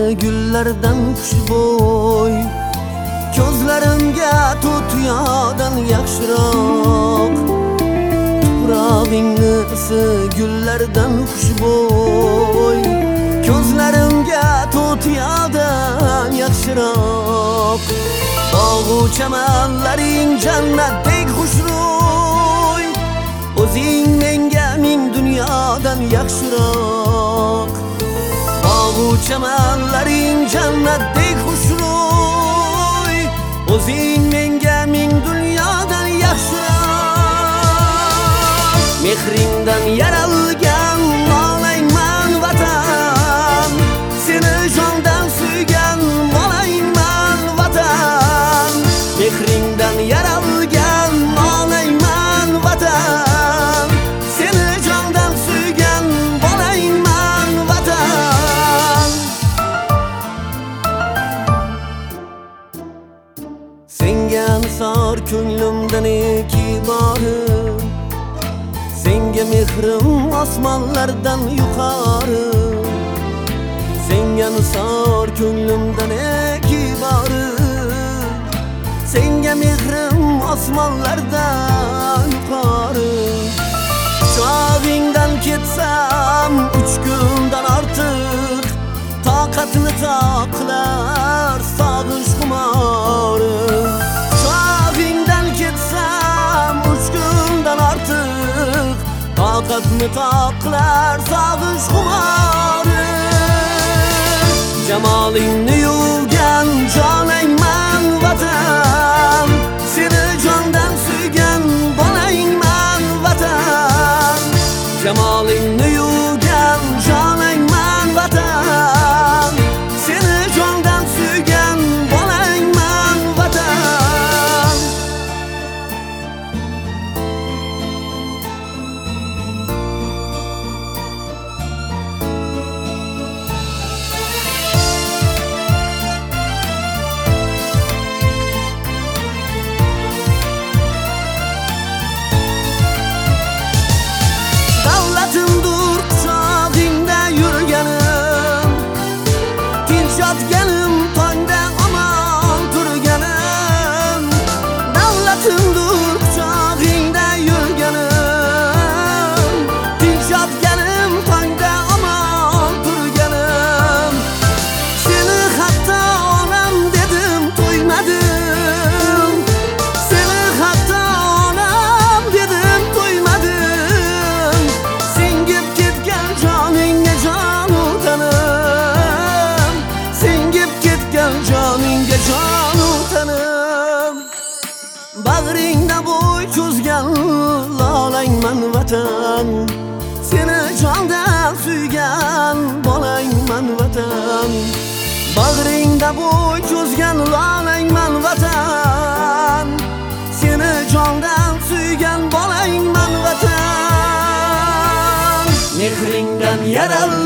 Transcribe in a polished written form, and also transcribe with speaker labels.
Speaker 1: gullardan xushbo'y, ko'zlarimga to'tiyodan yaxshiroq. Tuprog'ingni isi gullardan xushbo'y, ko'zlarimga to'tiyodan yaxshiroq. Bog'u chamanlaring jannatdek xushro'y, o'zing menga ming dunyodan yaxshiroq. Bog'u chamanlaring jannatdek xushro'y, o'zing menga ming dunyodan yaxshiroq. Mehringdan yaralgan olayman vatan, seni jondan suygan bolayman vatan. Mehringdan yaralgan olayman vatan, seni jondan suygan bolayman vatan. Senga nisor ko'nglimdan neki bori, senga mehrim osmonlardan yuqori. Senga nisor ko'nglimdan neki bori, senga mehrim osmonlardan yuqori. Quchog'ingdan ketsam 3 kundan ortiq, toqatni toqlar sog'ish xumori. Quchog'ingdan ketsam 3 kundan ortiq, toqatni toqlar sog'ish xumori. Jamolingni yuvgan jonangman vatan, seni jondan suygan bolayman vatan. Jamolingni yuvgan jonangman vatan, seni jondan suygan bolayman vatan. Davlatimdur quchog'ingda yurganim, tinch yotganim tongda omon turganim. Davlatimdur quchog'ingda yurganim, tinch yotganim tongda omon turganim. Seni hatto onam dedim to'ymadim, seni hatto onam dedim to'ymadim. Singib ketgan joningga jon utanim, singib ketgan joningga jon utanim. Bag'ringda bo'y cho'zgan lolangman vatan, seni jondan suygan bolayman vatan. Bag'ringda bo'y cho'zgan lolangman vatan, seni jondan suygan bolayman vatan. Mehringdan yaralgan